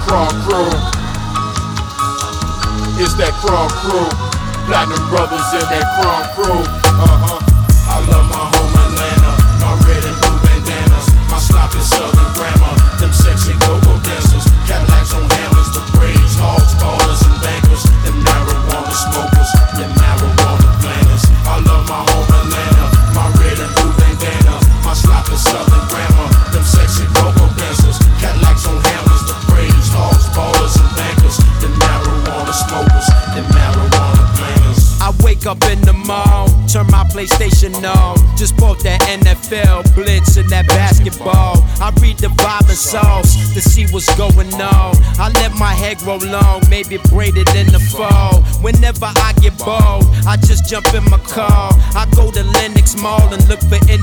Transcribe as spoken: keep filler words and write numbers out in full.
Chrome crew. It's that Chrome crew. Platinum brothers in that Chrome crew. Uh-huh. I love my home Atlanta, my red and blue bandanas, my sloppy southern grammar, them sexy go-go dancers, Cadillacs on hammers, the braids, hogs, ballers, and bankers, them marijuana smokers, them marijuana planners. I love my home Atlanta, my red and blue bandana, my sloppy southern grammar, them sexy go-go dancers, Cadillacs on hammers, the braids, hogs, ballers, and bankers, them marijuana smokers, them marijuana planners. I wake up in the mall, turn my PlayStation on. Just bought that N F L blitz and that basketball. I read the Bible songs to see what's going on. I let my head grow long, maybe braided in the fall. Whenever I get bored, I just jump in my car. I go to Lenox Mall and look for